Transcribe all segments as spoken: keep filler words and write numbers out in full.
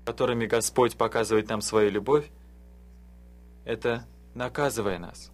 которыми Господь показывает нам свою любовь, это наказывая нас.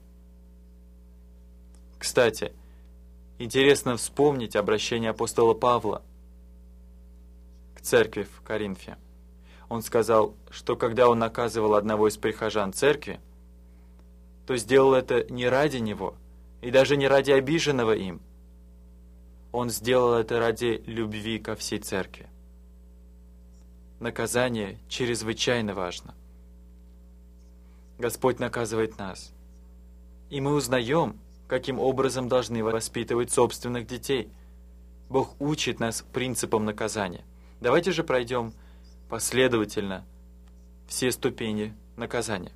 Кстати, интересно вспомнить обращение апостола Павла к церкви в Коринфе. Он сказал, что когда он наказывал одного из прихожан церкви, то сделал это не ради него, и даже не ради обиженного им. Он сделал это ради любви ко всей церкви. Наказание чрезвычайно важно. Господь наказывает нас. И мы узнаем, каким образом должны воспитывать собственных детей. Бог учит нас принципам наказания. Давайте же пройдем последовательно все ступени наказания.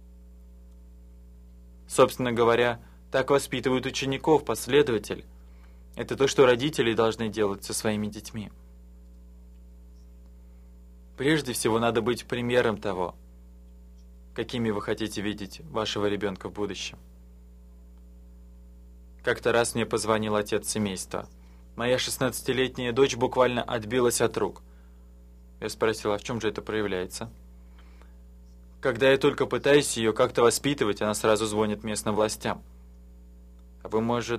Собственно говоря, так воспитывают учеников последователь. Это то, что родители должны делать со своими детьми. Прежде всего, надо быть примером того, какими вы хотите видеть вашего ребенка в будущем. Как-то раз мне позвонил отец семейства. Моя шестнадцатилетняя дочь буквально отбилась от рук. Я спросил, а в чем же это проявляется? Когда я только пытаюсь ее как-то воспитывать, она сразу звонит местным властям. А вы, может...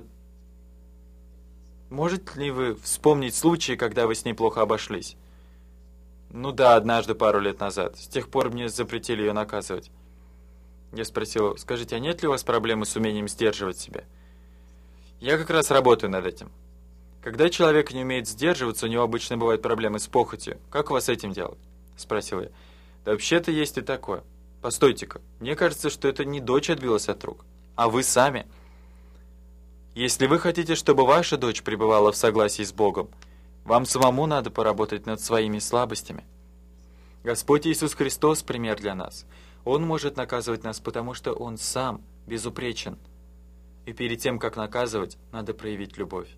Можете ли вы вспомнить случаи, когда вы с ней плохо обошлись? Ну да, однажды, пару лет назад. С тех пор мне запретили ее наказывать. Я спросил, скажите, а нет ли у вас проблемы с умением сдерживать себя? Я как раз работаю над этим. Когда человек не умеет сдерживаться, у него обычно бывают проблемы с похотью. Как у вас с этим делать? Спросил я. Да вообще-то есть и такое. Постойте-ка, мне кажется, что это не дочь отбилась от рук, а вы сами. Если вы хотите, чтобы ваша дочь пребывала в согласии с Богом, вам самому надо поработать над своими слабостями. Господь Иисус Христос – пример для нас. Он может наказывать нас, потому что Он сам безупречен. И перед тем, как наказывать, надо проявить любовь.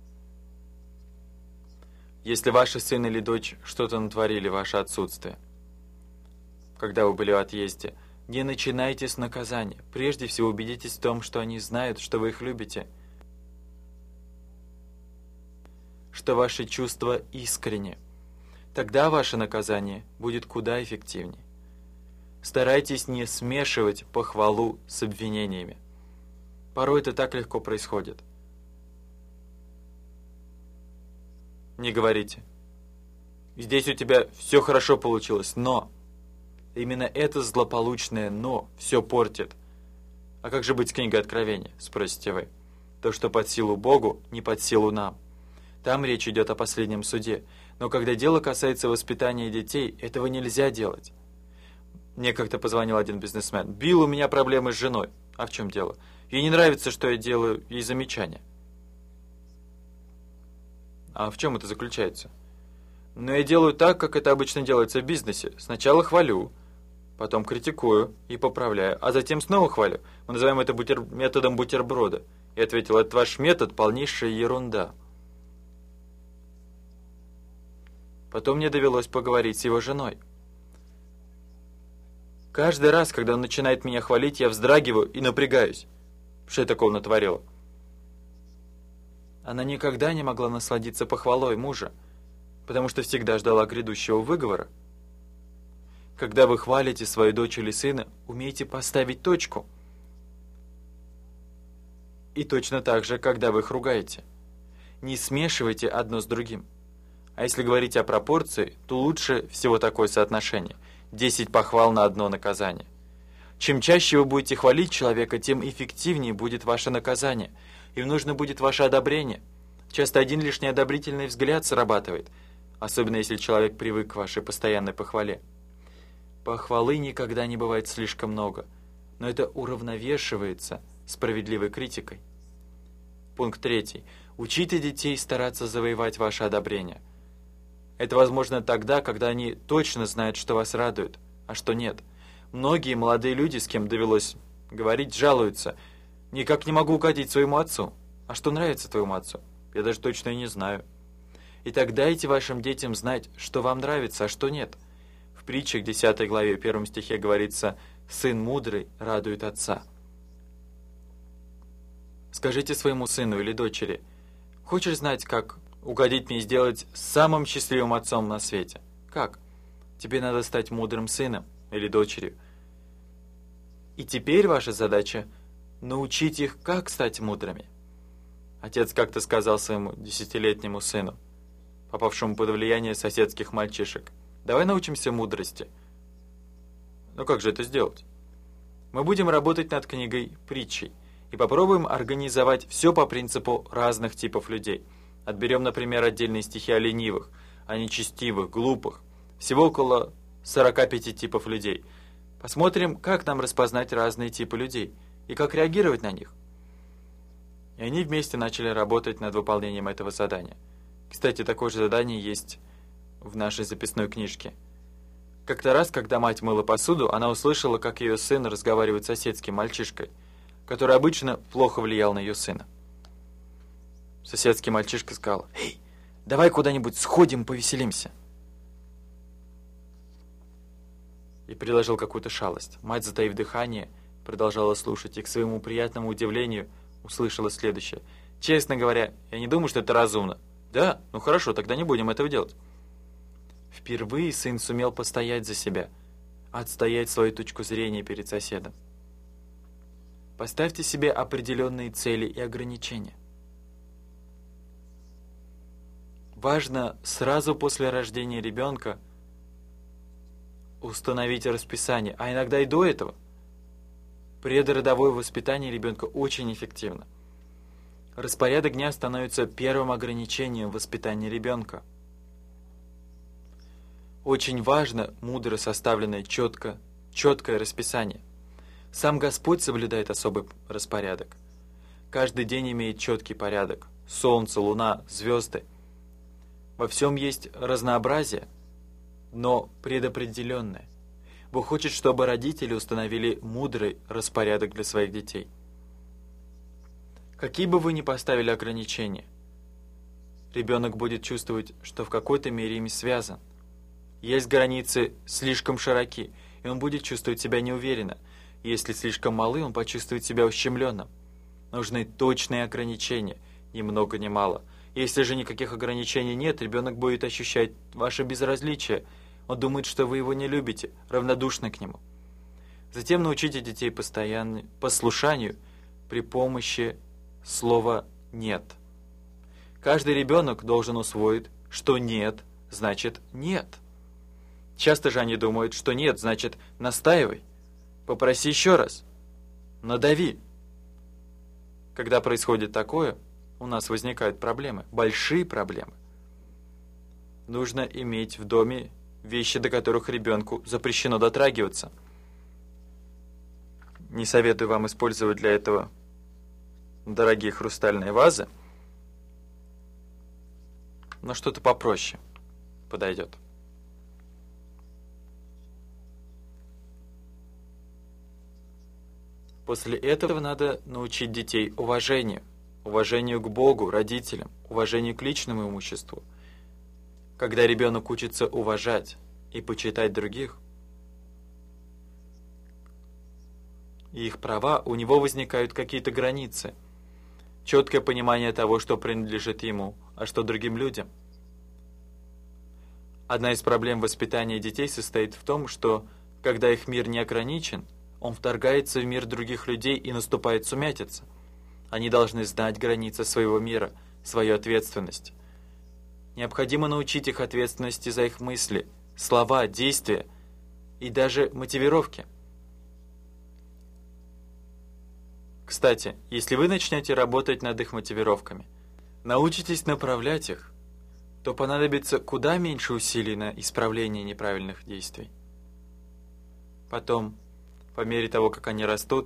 Если ваши сын или дочь что-то натворили в ваше отсутствие, когда вы были в отъезде, не начинайте с наказания. Прежде всего убедитесь в том, что они знают, что вы их любите, что ваши чувства искренни. Тогда ваше наказание будет куда эффективнее. Старайтесь не смешивать похвалу с обвинениями. Порой это так легко происходит. Не говорите: здесь у тебя все хорошо получилось, но... Именно это злополучное «но» все портит. А как же быть с книгой Откровения, спросите вы? То, что под силу Богу, не под силу нам. Там речь идет о последнем суде. Но когда дело касается воспитания детей, этого нельзя делать. Мне как-то позвонил один бизнесмен. «Билл, у меня проблемы с женой». А в чем дело? Ей не нравится, что я делаю ей замечания. А в чем это заключается? Но я делаю так, как это обычно делается в бизнесе. Сначала хвалю, потом критикую и поправляю, а затем снова хвалю. Мы называем это бутер... методом бутерброда. Я ответил, это ваш метод полнейшая ерунда. Потом мне довелось поговорить с его женой. Каждый раз, когда он начинает меня хвалить, я вздрагиваю и напрягаюсь. Что я такого натворила? Она никогда не могла насладиться похвалой мужа, потому что всегда ждала грядущего выговора. Когда вы хвалите свою дочь или сына, умейте поставить точку. И точно так же, когда вы их ругаете. Не смешивайте одно с другим. А если говорить о пропорции, то лучше всего такое соотношение. десять похвал на одно наказание. Чем чаще вы будете хвалить человека, тем эффективнее будет ваше наказание. Им нужно будет ваше одобрение. Часто один лишний одобрительный взгляд срабатывает, особенно если человек привык к вашей постоянной похвале. Похвалы никогда не бывает слишком много, но это уравновешивается справедливой критикой. Пункт третий. Учите детей стараться завоевать ваше одобрение. Это возможно тогда, когда они точно знают, что вас радует, а что нет. Многие молодые люди, с кем довелось говорить, жалуются. Никак не могу угодить своему отцу. А что нравится твоему отцу? Я даже точно и не знаю. Итак, дайте вашим детям знать, что вам нравится, а что нет. В притчах десятой главе, первом стихе говорится: «Сын мудрый радует отца». Скажите своему сыну или дочери: «Хочешь знать, как угодить мне и сделать самым счастливым отцом на свете?» Как? Тебе надо стать мудрым сыном или дочерью. И теперь ваша задача – научить их, как стать мудрыми. Отец как-то сказал своему десятилетнему сыну, попавшему под влияние соседских мальчишек: «Давай научимся мудрости». Ну как же это сделать? Мы будем работать над книгой притчей и попробуем организовать все по принципу разных типов людей. Отберем, например, отдельные стихи о ленивых, о нечестивых, глупых. Всего около сорока пяти типов людей. Посмотрим, как нам распознать разные типы людей и как реагировать на них. И они вместе начали работать над выполнением этого задания. Кстати, такое же задание есть в нашей записной книжке. Как-то раз, когда мать мыла посуду, она услышала, как ее сын разговаривает с соседским мальчишкой, который обычно плохо влиял на ее сына. Соседский мальчишка сказал: «Эй, давай куда-нибудь сходим, повеселимся». И предложил какую-то шалость. Мать, затаив дыхание, продолжала слушать и, к своему приятному удивлению, услышала следующее: «Честно говоря, я не думаю, что это разумно». «Да? Ну хорошо, тогда не будем этого делать». Впервые сын сумел постоять за себя, отстоять свою точку зрения перед соседом. Поставьте себе определенные цели и ограничения. Важно сразу после рождения ребенка установить расписание, а иногда и до этого. Предродовое воспитание ребенка очень эффективно. Распорядок дня становится первым ограничением воспитания ребенка. Очень важно мудро составленное четко, четкое расписание. Сам Господь соблюдает особый распорядок. Каждый день имеет четкий порядок. Солнце, луна, звезды. Во всем есть разнообразие, но предопределенное. Бог хочет, чтобы родители установили мудрый распорядок для своих детей. Какие бы вы ни поставили ограничения, ребенок будет чувствовать, что в какой-то мере ими связан. Есть границы слишком широки, и он будет чувствовать себя неуверенно. Если слишком малы, он почувствует себя ущемленным. Нужны точные ограничения, ни много ни мало. Если же никаких ограничений нет, ребенок будет ощущать ваше безразличие. Он думает, что вы его не любите, равнодушны к нему. Затем научите детей постоянному послушанию при помощи слова «нет». Каждый ребенок должен усвоить, что «нет» значит «нет». Часто же они думают, что «нет» значит «настаивай», «попроси еще раз», «надави». Когда происходит такое, у нас возникают проблемы, большие проблемы. Нужно иметь в доме вещи, до которых ребенку запрещено дотрагиваться. Не советую вам использовать для этого дорогие хрустальные вазы, но что-то попроще подойдет. После этого надо научить детей уважению. Уважению к Богу, родителям, уважению к личному имуществу. Когда ребенок учится уважать и почитать других, и их права, у него возникают какие-то границы, четкое понимание того, что принадлежит ему, а что другим людям. Одна из проблем воспитания детей состоит в том, что, когда их мир не ограничен, он вторгается в мир других людей и наступает сумятица. Они должны знать границы своего мира, свою ответственность. Необходимо научить их ответственности за их мысли, слова, действия и даже мотивировки. Кстати, если вы начнете работать над их мотивировками, научитесь направлять их, то понадобится куда меньше усилий на исправление неправильных действий. Потом, по мере того, как они растут,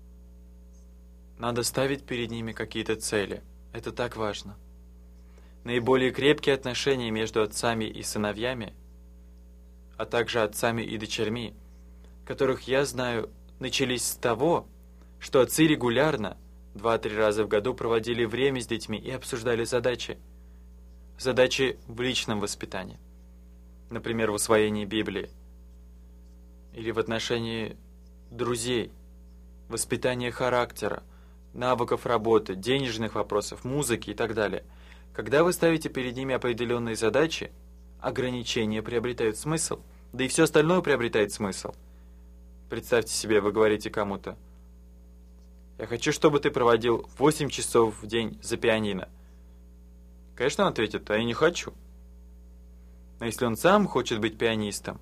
надо ставить перед ними какие-то цели. Это так важно. Наиболее крепкие отношения между отцами и сыновьями, а также отцами и дочерьми, которых я знаю, начались с того, что отцы регулярно, два-три раза в году, проводили время с детьми и обсуждали задачи. Задачи в личном воспитании. Например, в усвоении Библии. Или в отношении друзей, воспитания характера, навыков работы, денежных вопросов, музыки и так далее. Когда вы ставите перед ними определенные задачи, ограничения приобретают смысл. Да и все остальное приобретает смысл. Представьте себе, вы говорите кому-то: «Я хочу, чтобы ты проводил восемь часов в день за пианино». Конечно, он ответит: «А я не хочу». Но если он сам хочет быть пианистом,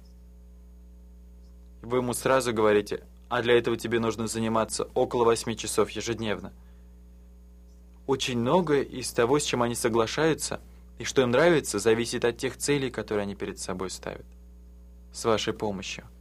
вы ему сразу говорите: «А для этого тебе нужно заниматься около восьми часов ежедневно». Очень многое из того, с чем они соглашаются и что им нравится, зависит от тех целей, которые они перед собой ставят. С вашей помощью.